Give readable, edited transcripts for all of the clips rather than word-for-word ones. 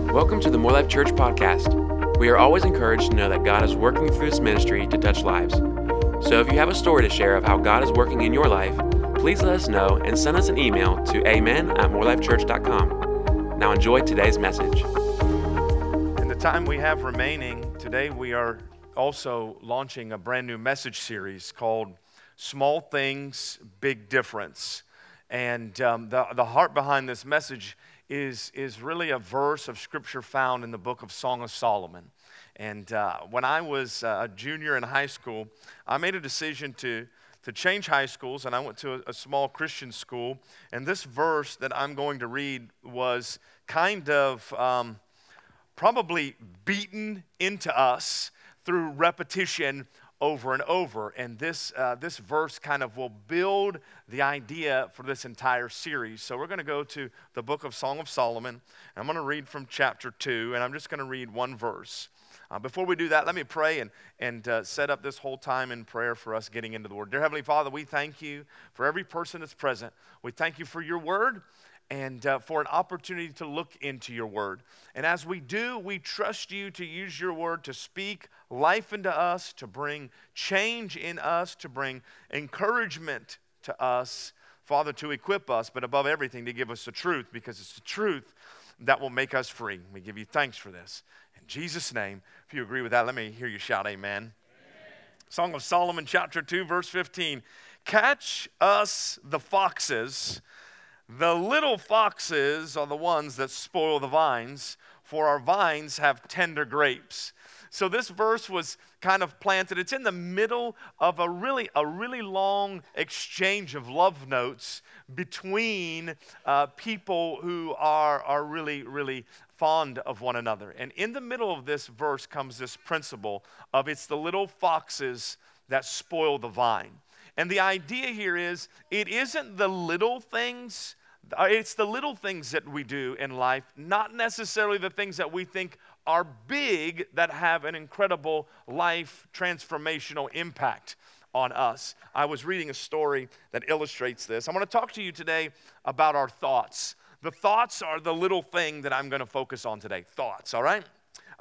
Welcome to the More Life Church podcast. We are always encouraged to know that God is working through this ministry to touch lives. So if you have a story to share of how God is working in your life, please let us know and send us an email to amen@morelifechurch.com. Now enjoy today's message. In the time we have remaining, today we are also launching a brand new message series called Small Things, Big Difference. And the heart behind this message is really a verse of scripture found in the book of Song of Solomon. And when I was a junior in high school, I made a decision to change high schools, and I went to a small Christian school. And this verse that I'm going to read was kind of probably beaten into us through repetition over and over. And this verse kind of will build the idea for this entire series. So we're going to go to the book of Song of Solomon. I'm going to read from chapter 2, and I'm just going to read one verse. Before we do that, let me pray and set up this whole time in prayer for us getting into the Word. Dear Heavenly Father, we thank you for every person that's present. We thank you for your Word and for an opportunity to look into your Word. And as we do, we trust you to use your Word to speak life into us, to bring change in us, to bring encouragement to us, Father, to equip us, but above everything, to give us the truth, because it's the truth that will make us free. We give you thanks for this. In Jesus' name, if you agree with that, let me hear you shout amen. Amen. Song of Solomon, chapter 2, verse 15. Catch us the foxes. The little foxes are the ones that spoil the vines, for our vines have tender grapes. So this verse was kind of planted. It's in the middle of a really long exchange of love notes between people who are really fond of one another. And in the middle of this verse comes this principle of it's the little foxes that spoil the vine. And the idea here is it isn't the little things. It's the little things that we do in life, not necessarily the things that we think are big that have an incredible life transformational impact on us. I was reading a story that illustrates this. I want to talk to you today about our thoughts. The thoughts are the little thing that I'm going to focus on today. Thoughts, all right?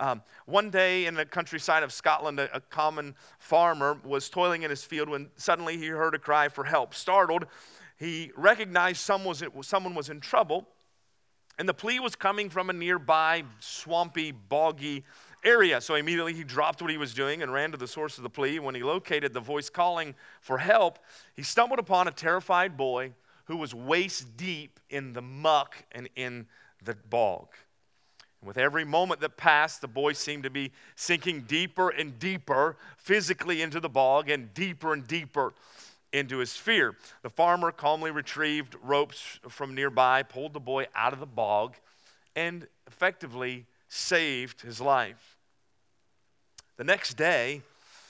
One day in the countryside of Scotland, a common farmer was toiling in his field when suddenly he heard a cry for help. Startled, he recognized someone was in trouble, and the plea was coming from a nearby swampy, boggy area. So immediately he dropped what he was doing and ran to the source of the plea. When he located the voice calling for help, he stumbled upon a terrified boy who was waist deep in the muck and in the bog. And with every moment that passed, the boy seemed to be sinking deeper and deeper physically into the bog and deeper into his fear. The farmer calmly retrieved ropes from nearby, pulled the boy out of the bog, and effectively saved his life. The next day,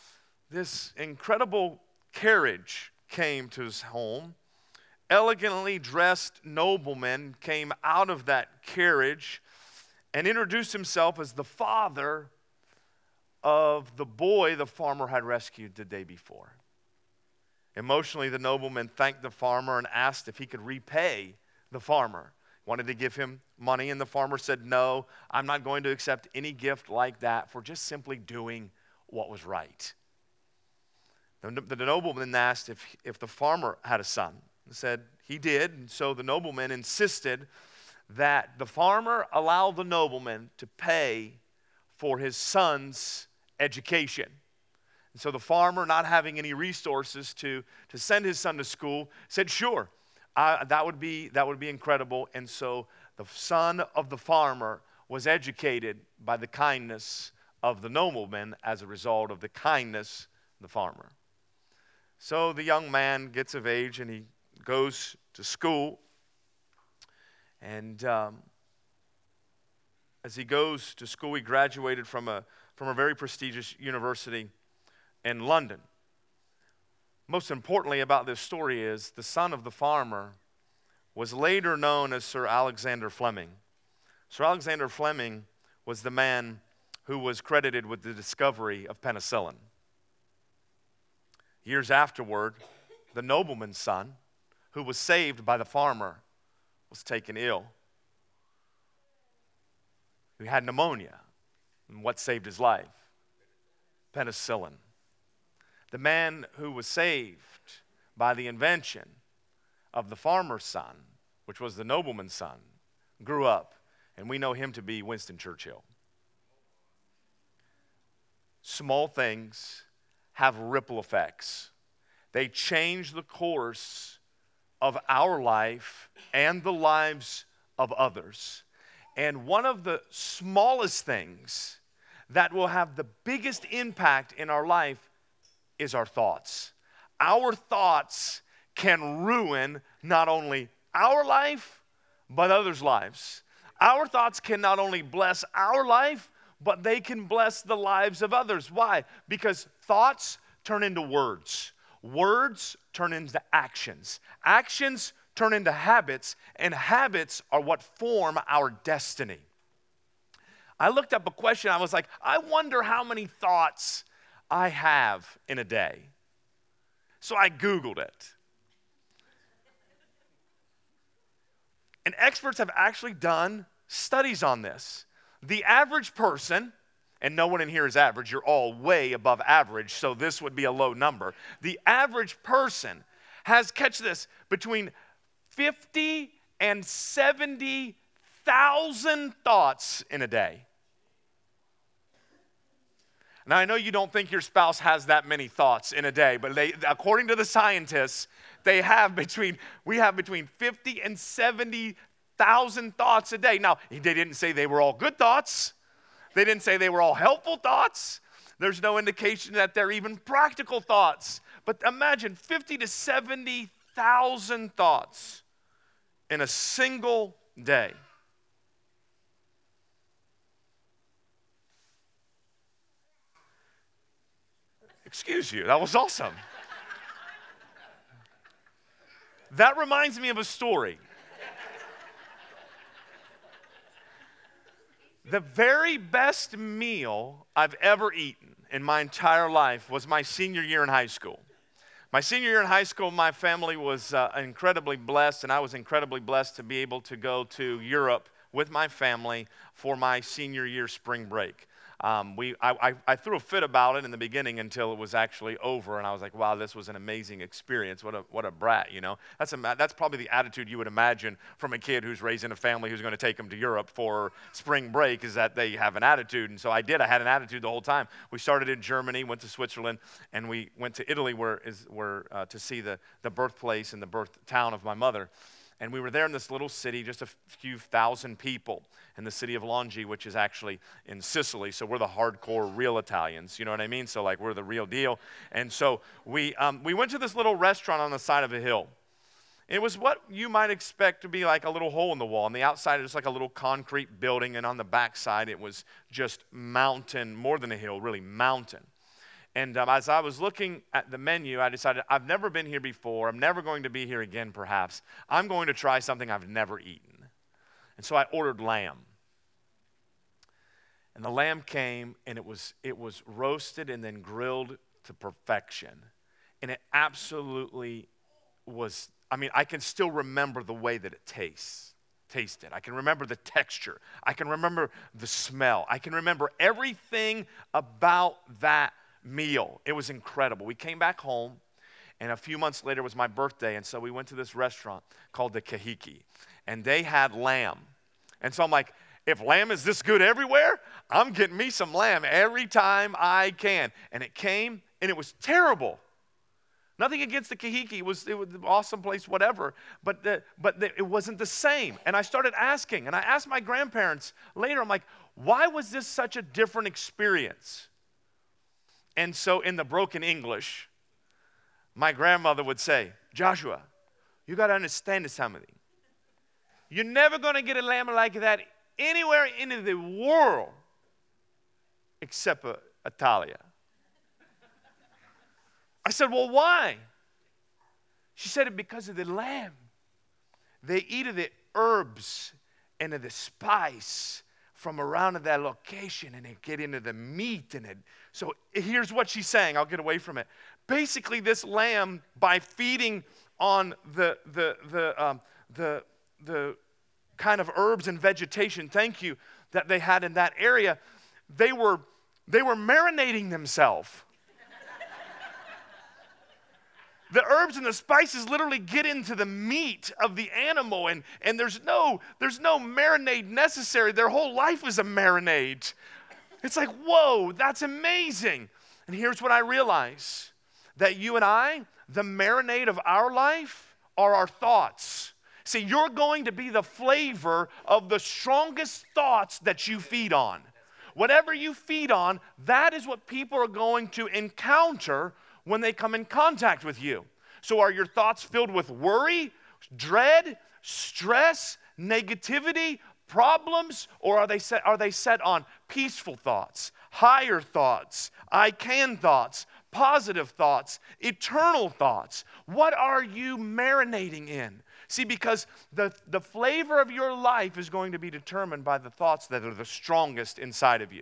this incredible carriage came to his home. Elegantly dressed nobleman came out of that carriage and introduced himself as the father of the boy the farmer had rescued the day before. Emotionally, the nobleman thanked the farmer and asked if he could repay the farmer. He wanted to give him money, and the farmer said, "No, I'm not going to accept any gift like that for just simply doing what was right." The nobleman asked if the farmer had a son. He said he did, and so the nobleman insisted that the farmer allow the nobleman to pay for his son's education. And so the farmer, not having any resources to send his son to school, said, "Sure, that would be incredible." And so the son of the farmer was educated by the kindness of the nobleman as a result of the kindness of the farmer. So the young man gets of age and he goes to school. And as he goes to school, he graduated from a very prestigious university in London. Most importantly about this story is the son of the farmer was later known as Sir Alexander Fleming. Sir Alexander Fleming was the man who was credited with the discovery of penicillin. Years afterward, the nobleman's son, who was saved by the farmer, was taken ill. who had pneumonia. And what saved his life? Penicillin. The man who was saved by the invention of the farmer's son, which was the nobleman's son, grew up, and we know him to be Winston Churchill. Small things have ripple effects. They change the course of our life and the lives of others. And one of the smallest things that will have the biggest impact in our life is our thoughts. Our thoughts can ruin not only our life, but others' lives. Our thoughts can not only bless our life, but they can bless the lives of others. Why? Because thoughts turn into words. Words turn into actions. Actions turn into habits, and habits are what form our destiny. I looked up a question. I was like, I wonder how many thoughts I have in a day. So I Googled it. And experts have actually done studies on this. The average person, and no one in here is average, you're all way above average, so this would be a low number. The average person has, catch this, between 50 and 70,000 thoughts in a day. Now, I know you don't think your spouse has that many thoughts in a day, but according to the scientists, we have between 50 and 70,000 thoughts a day. Now, they didn't say they were all good thoughts. They didn't say they were all helpful thoughts. There's no indication that they're even practical thoughts. But imagine 50 to 70,000 thoughts in a single day. Excuse you, that was awesome. That reminds me of a story. The very best meal I've ever eaten in my entire life was my senior year in high school. My senior year in high school, my family was incredibly blessed, and I was incredibly blessed to be able to go to Europe with my family for my senior year spring break. I threw a fit about it in the beginning until it was actually over, and I was like, wow, this was an amazing experience. What a brat, you know? That's probably the attitude you would imagine from a kid who's raised in a family who's going to take them to Europe for spring break, is that they have an attitude. And so I did. I had an attitude the whole time. We started in Germany, went to Switzerland, and we went to Italy to see the birthplace and the birth town of my mother. And we were there in this little city, just a few thousand people, in the city of Longhi, which is actually in Sicily. So we're the hardcore real Italians, you know what I mean? So like we're the real deal. And so we went to this little restaurant on the side of a hill. It was what you might expect to be like a little hole in the wall. On the outside, it was like a little concrete building, and on the backside, it was just mountain, more than a hill, really mountain. And as I was looking at the menu, I decided, I've never been here before. I'm never going to be here again, perhaps. I'm going to try something I've never eaten. And so I ordered lamb. And the lamb came, and it was roasted and then grilled to perfection. And it absolutely was, I can still remember the way that it tasted. I can remember the texture. I can remember the smell. I can remember everything about that meal. It was incredible. We came back home, and a few months later was my birthday, and so we went to this restaurant called the Kahiki, and they had lamb. And so I'm like, if lamb is this good everywhere, I'm getting me some lamb every time I can. And it came, and it was terrible. Nothing against the Kahiki. It was an awesome place, whatever, but it wasn't the same. And I started asking, and I asked my grandparents later, I'm like, why was this such a different experience? And so in the broken English, my grandmother would say, Joshua, you got to understand something. You're never going to get a lamb like that anywhere in the world except Italia. I said, well, why? She said, because of the lamb. They eat of the herbs and of the spice from around that location, and they get into the meat in it. So here's what she's saying. I'll get away from it. Basically, this lamb, by feeding on the kind of herbs and vegetation, thank you, that they had in that area, they were marinating themselves. The herbs and the spices literally get into the meat of the animal, and there's no marinade necessary. Their whole life is a marinade. It's like, whoa, that's amazing. And here's what I realize, that you and I, the marinade of our life are our thoughts. See, you're going to be the flavor of the strongest thoughts that you feed on. Whatever you feed on, that is what people are going to encounter when they come in contact with you. So are your thoughts filled with worry, dread, stress, negativity, problems, or are they set on peaceful thoughts, higher thoughts, I can thoughts, positive thoughts, eternal thoughts? What are you marinating in? See, because the flavor of your life is going to be determined by the thoughts that are the strongest inside of you.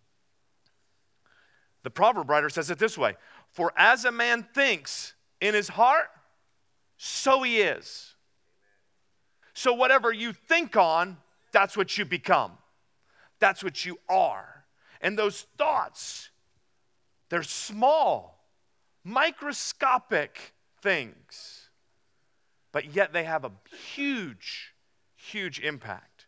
The proverb writer says it this way, for as a man thinks in his heart, so he is. So whatever you think on, that's what you become. That's what you are. And those thoughts, they're small, microscopic things, but yet they have a huge, huge impact.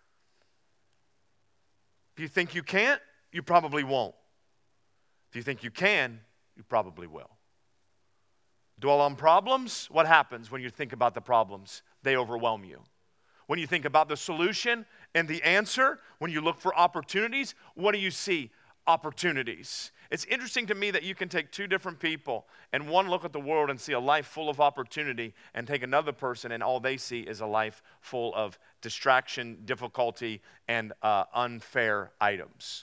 If you think you can't, you probably won't. If you think you can, you probably will. Dwell on problems. What happens when you think about the problems? They overwhelm you. When you think about the solution and the answer, when you look for opportunities, what do you see? Opportunities. It's interesting to me that you can take two different people and one look at the world and see a life full of opportunity, and take another person and all they see is a life full of distraction, difficulty, and unfair items.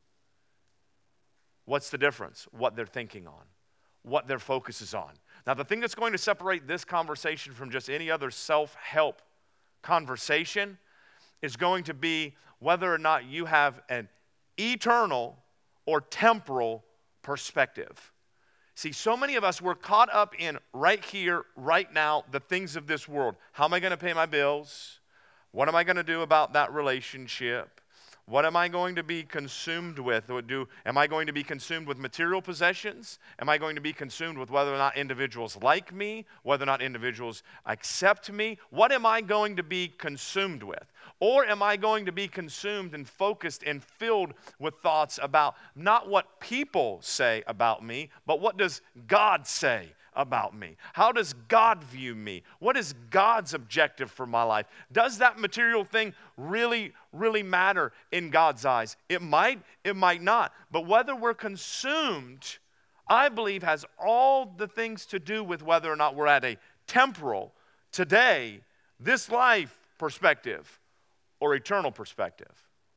What's the difference? What they're thinking on, what their focus is on. Now, the thing that's going to separate this conversation from just any other self-help conversation is going to be whether or not you have an eternal or temporal perspective. See, so many of us, we're caught up in right here, right now, the things of this world. How am I going to pay my bills? What am I going to do about that relationship? What am I going to be consumed with? Am I going to be consumed with material possessions? Am I going to be consumed with whether or not individuals like me? Whether or not individuals accept me? What am I going to be consumed with? Or am I going to be consumed and focused and filled with thoughts about not what people say about me, but what does God say about me? How does God view me? What is God's objective for my life? Does that material thing really matter in God's eyes? It might not. But whether we're consumed, I believe, has all the things to do with whether or not we're at a temporal, today, this life perspective or eternal perspective.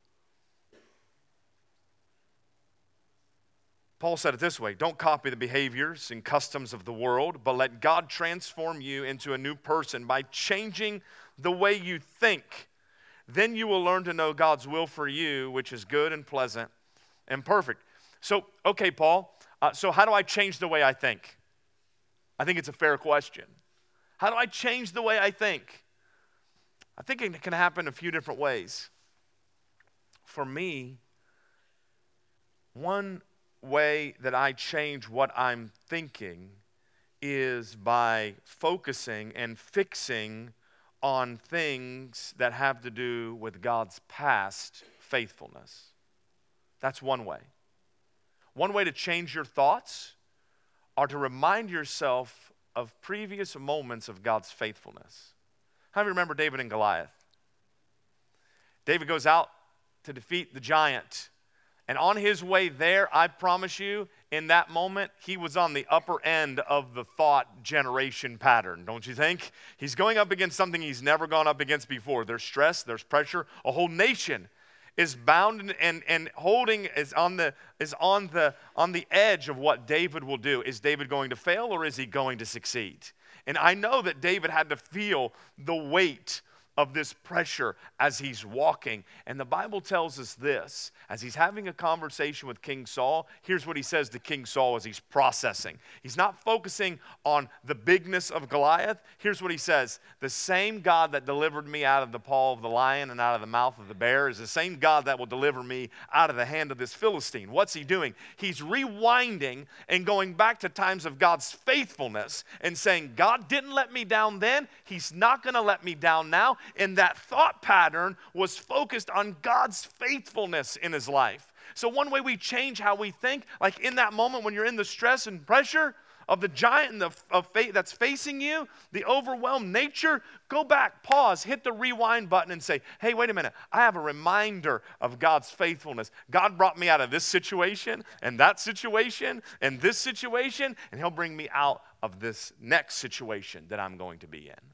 Paul said it this way, don't copy the behaviors and customs of the world, but let God transform you into a new person by changing the way you think. Then you will learn to know God's will for you, which is good and pleasant and perfect. So, okay, Paul, so how do I change the way I think? I think it's a fair question. How do I change the way I think? I think it can happen a few different ways. For me, one way that I change what I'm thinking is by focusing and fixing on things that have to do with God's past faithfulness. That's one way. One way to change your thoughts are to remind yourself of previous moments of God's faithfulness. How do you remember David and Goliath? David goes out to defeat the giant. And on his way there, I promise you, in that moment, he was on the upper end of the thought generation pattern, don't you think? He's going up against something he's never gone up against before. There's stress, there's pressure. A whole nation is bound and holding is on the edge of what David will do. Is David going to fail or is he going to succeed? And I know that David had to feel the weight of this pressure as he's walking. And the Bible tells us this, as he's having a conversation with King Saul, here's what he says to King Saul as he's processing. He's not focusing on the bigness of Goliath. Here's what he says: the same God that delivered me out of the paw of the lion and out of the mouth of the bear is the same God that will deliver me out of the hand of this Philistine. What's he doing? He's rewinding and going back to times of God's faithfulness and saying, God didn't let me down then. He's not going to let me down now. And that thought pattern was focused on God's faithfulness in his life. So one way we change how we think, like in that moment when you're in the stress and pressure of the giant and of fate that's facing you, the overwhelmed nature, go back, pause, hit the rewind button and say, hey, wait a minute, I have a reminder of God's faithfulness. God brought me out of this situation and that situation and this situation, and he'll bring me out of this next situation that I'm going to be in.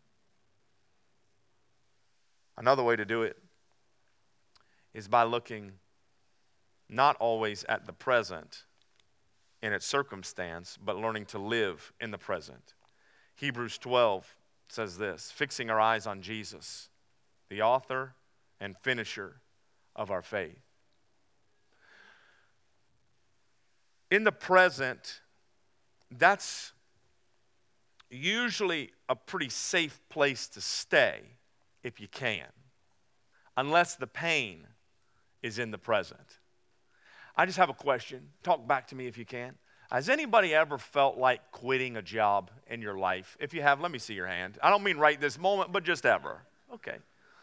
Another way to do it is by looking not always at the present in its circumstance, but learning to live in the present. Hebrews 12 says this: fixing our eyes on Jesus, the author and finisher of our faith. In the present, that's usually a pretty safe place to stay if you can, unless the pain is in the present. I just have a question. Talk back to me if you can. Has anybody ever felt like quitting a job in your life? If you have, let me see your hand. I don't mean right this moment, but just ever. Okay.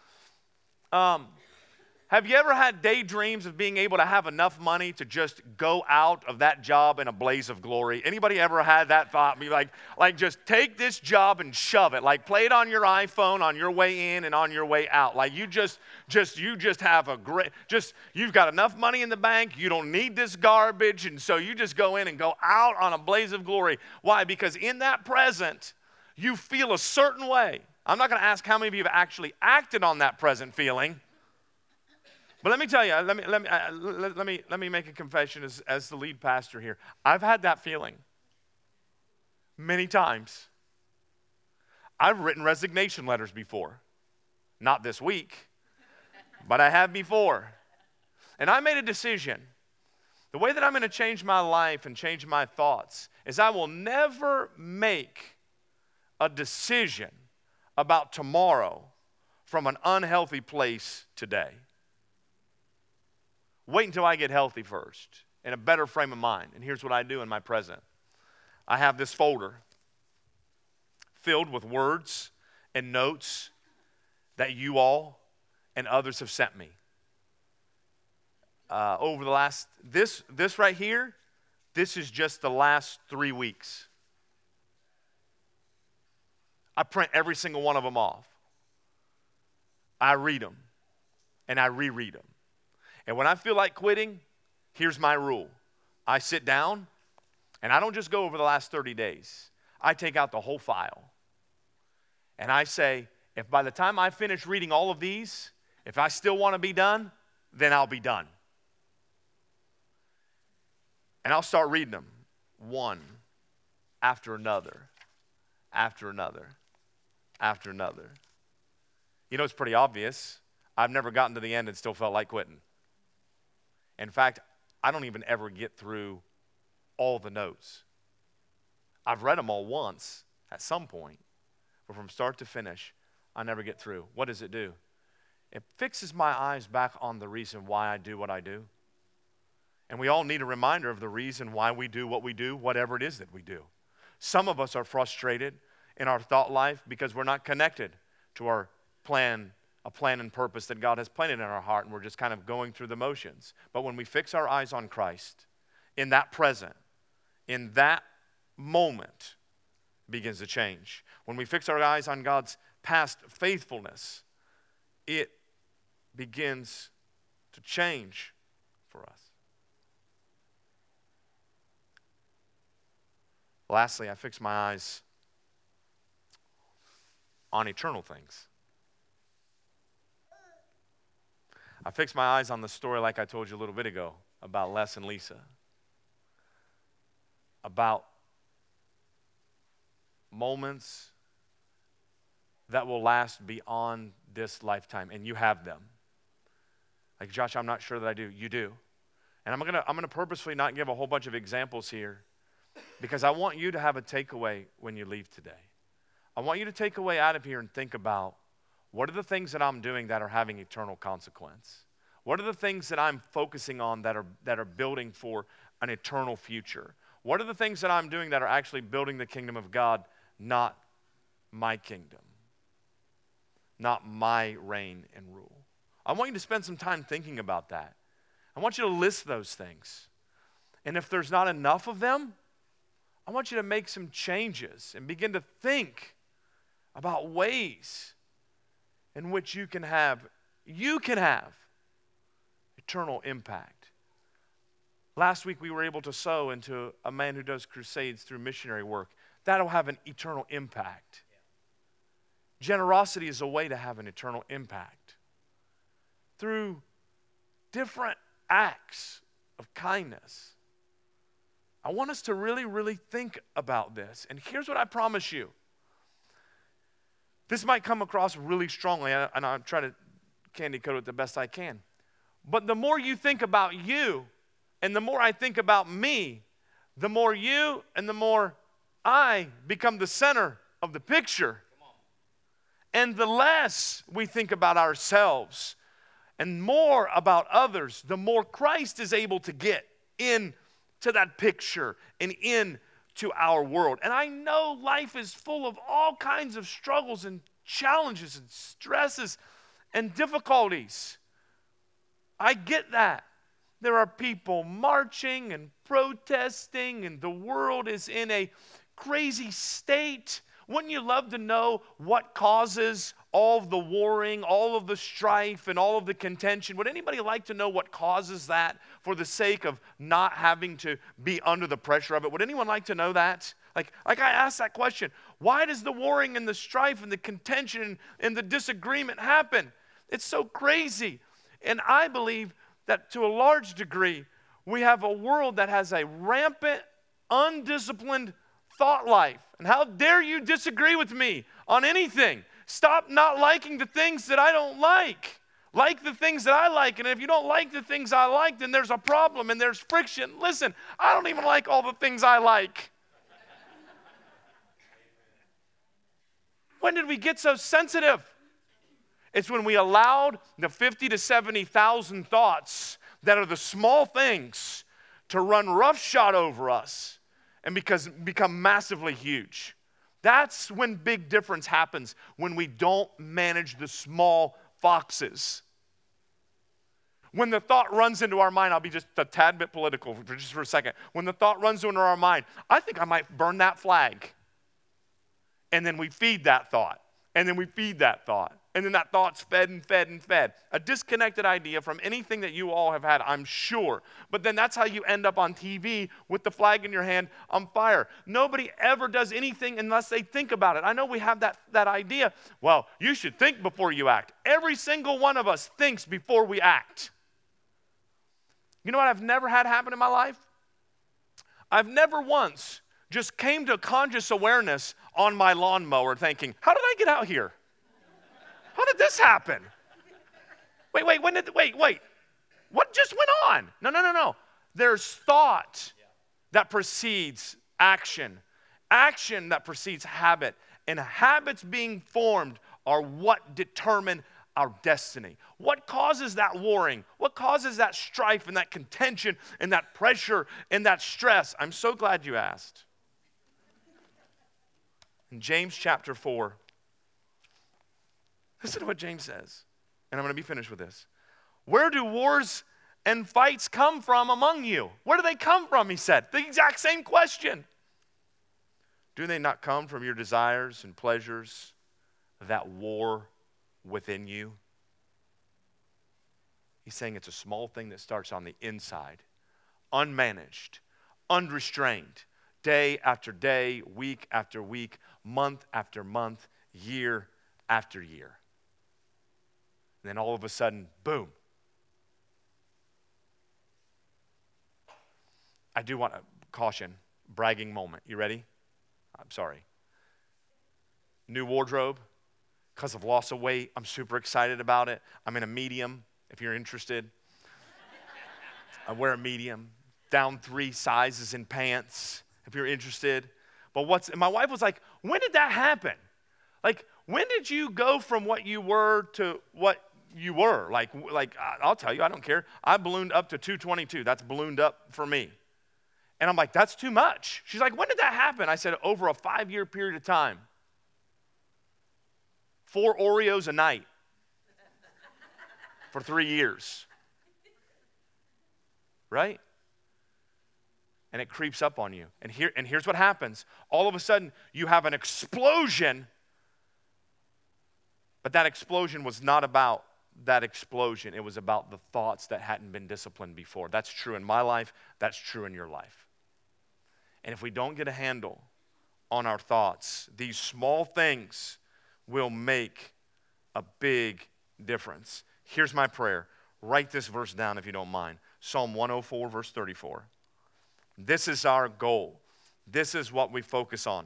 Have you ever had daydreams of being able to have enough money to just go out of that job in a blaze of glory? Anybody ever had that thought? Be like just take this job and shove it. Like play it on your iPhone on your way in and on your way out. Like you just have a great, you've got enough money in the bank. You don't need this garbage. And so you just go in and go out on a blaze of glory. Why? Because in that present, you feel a certain way. I'm not going to ask how many of you have actually acted on that present feeling. But let me tell you, let me make a confession as the lead pastor here. I've had that feeling many times. I've written resignation letters before. Not this week, but I have before. And I made a decision. The way that I'm going to change my life and change my thoughts is I will never make a decision about tomorrow from an unhealthy place today. Wait until I get healthy first, in a better frame of mind. And here's what I do in my present. I have this folder filled with words and notes that you all and others have sent me. Over the last, this right here, this is just the last 3 weeks. I print every single one of them off. I read them, and I reread them. And when I feel like quitting, here's my rule. I sit down, and I don't just go over the last 30 days. I take out the whole file. And I say, if by the time I finish reading all of these, if I still want to be done, then I'll be done. And I'll start reading them, one after another, after another, after another. You know, it's pretty obvious. I've never gotten to the end and still felt like quitting. In fact, I don't even ever get through all the notes. I've read them all once at some point, but from start to finish, I never get through. What does it do? It fixes my eyes back on the reason why I do what I do. And we all need a reminder of the reason why we do what we do, whatever it is that we do. Some of us are frustrated in our thought life because we're not connected to our plan, a plan and purpose that God has planted in our heart, and we're just kind of going through the motions. But when we fix our eyes on Christ, in that present, in that moment, it begins to change. When we fix our eyes on God's past faithfulness, it begins to change for us. Lastly, I fix my eyes on eternal things. I fixed my eyes on the story like I told you a little bit ago about Les and Lisa. About moments that will last beyond this lifetime, and you have them. Like, Josh, I'm not sure that I do. You do. And I'm gonna purposefully not give a whole bunch of examples here, because I want you to have a takeaway when you leave today. I want you to take away out of here and think about, what are the things that I'm doing that are having eternal consequence? What are the things that I'm focusing on that are building for an eternal future? What are the things that I'm doing that are actually building the kingdom of God, not my kingdom, not my reign and rule? I want you to spend some time thinking about that. I want you to list those things. And if there's not enough of them, I want you to make some changes and begin to think about ways in which you can have eternal impact. Last week we were able to sow into a man who does crusades through missionary work. That'll have an eternal impact. Generosity is a way to have an eternal impact. Through different acts of kindness. I want us to really, really think about this. And here's what I promise you. This might come across really strongly, and I'll try to candy coat it the best I can. But the more you think about you, and the more I think about me, the more you and the more I become the center of the picture. And the less we think about ourselves and more about others, the more Christ is able to get into that picture and into our world. And I know life is full of all kinds of struggles and challenges and stresses and difficulties. I get that. There are people marching and protesting, and the world is in a crazy state. Wouldn't you love to know what causes all of the warring, all of the strife, and all of the contention? Would anybody like to know what causes that for the sake of not having to be under the pressure of it? Would anyone like to know that? Like I asked that question. Why does the warring and the strife and the contention and the disagreement happen? It's so crazy. And I believe that to a large degree, we have a world that has a rampant, undisciplined thought life. And how dare you disagree with me on anything? Stop not liking the things that I don't like. Like the things that I like. And if you don't like the things I like, then there's a problem and there's friction. Listen, I don't even like all the things I like. When did we get so sensitive? It's when we allowed the 50 to 70,000 thoughts that are the small things to run roughshod over us and become massively huge. That's when big difference happens, when we don't manage the small foxes. When the thought runs into our mind, I'll be just a tad bit political for a second. When the thought runs into our mind, I think I might burn that flag. And then we feed that thought. And then we feed that thought. And then that thought's fed and fed and fed. A disconnected idea from anything that you all have had, I'm sure. But then that's how you end up on TV with the flag in your hand on fire. Nobody ever does anything unless they think about it. I know we have that idea. Well, you should think before you act. Every single one of us thinks before we act. You know what I've never had happen in my life? I've never once just came to conscious awareness on my lawnmower thinking, how did I get out here? How did this happen? Wait. What just went on? No. There's thought that precedes action. Action that precedes habit. And habits being formed are what determine our destiny. What causes that warring? What causes that strife and that contention and that pressure and that stress? I'm so glad you asked. In James chapter 4, listen to what James says, and I'm going to be finished with this. Where do wars and fights come from among you? Where do they come from, he said. The exact same question. Do they not come from your desires and pleasures that war within you? He's saying it's a small thing that starts on the inside, unmanaged, unrestrained, day after day, week after week, month after month, year after year. And then all of a sudden, boom. I do want to caution, bragging moment. You ready? I'm sorry. New wardrobe. because of loss of weight. I'm super excited about it. I'm in a medium, if you're interested. I wear a medium, down 3 sizes in pants, if you're interested. But and my wife was like, when did that happen? Like, when did you go from what you were to what you were? Like I'll tell you, I don't care. I ballooned up to 222. That's ballooned up for me. And I'm like, that's too much. She's like, when did that happen? I said, over a 5-year period of time. 4 Oreos a night for 3 years. Right? And it creeps up on you. And here's what happens. All of a sudden, you have an explosion, but that explosion was not about that explosion. It was about the thoughts that hadn't been disciplined before. That's true in my life. That's true in your life. And if we don't get a handle on our thoughts, these small things will make a big difference. Here's my prayer. Write this verse down if you don't mind. Psalm 104, verse 34. This is our goal. This is what we focus on.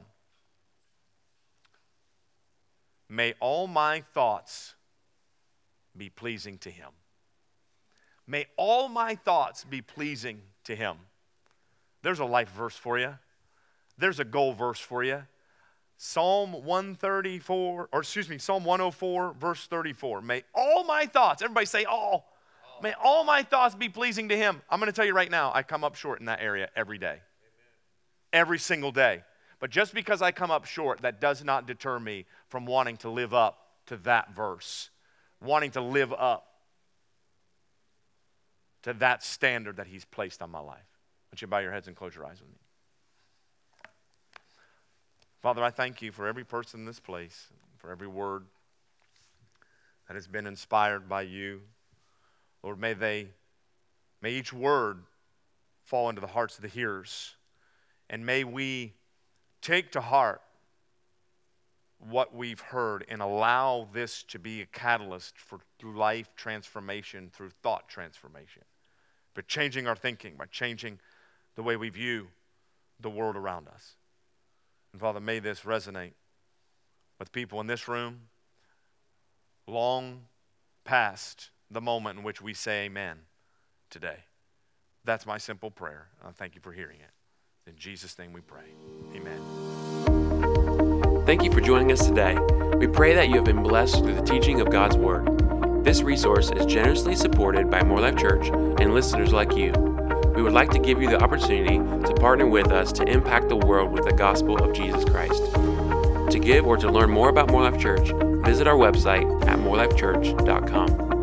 May all my thoughts be pleasing to him. May all my thoughts be pleasing to him. There's a life verse for you. There's a goal verse for you. Psalm 104, verse 34. May all my thoughts, everybody say all. May all my thoughts be pleasing to him. I'm going to tell you right now, I come up short in that area every day. Amen. Every single day. But just because I come up short, that does not deter me from wanting to live up to that verse. Wanting to live up to that standard that he's placed on my life. Why don't you bow your heads and close your eyes with me. Father, I thank you for every person in this place, for every word that has been inspired by you. Lord, may each word fall into the hearts of the hearers, and may we take to heart what we've heard and allow this to be a catalyst for life transformation, through thought transformation, by changing our thinking, by changing the way we view the world around us. And Father, may this resonate with people in this room long past the moment in which we say amen today. That's my simple prayer. I thank you for hearing it. In Jesus' name we pray. Amen. Thank you for joining us today. We pray that you have been blessed through the teaching of God's Word. This resource is generously supported by More Life Church and listeners like you. We would like to give you the opportunity to partner with us to impact the world with the gospel of Jesus Christ. To give or to learn more about More Life Church, visit our website at morelifechurch.com.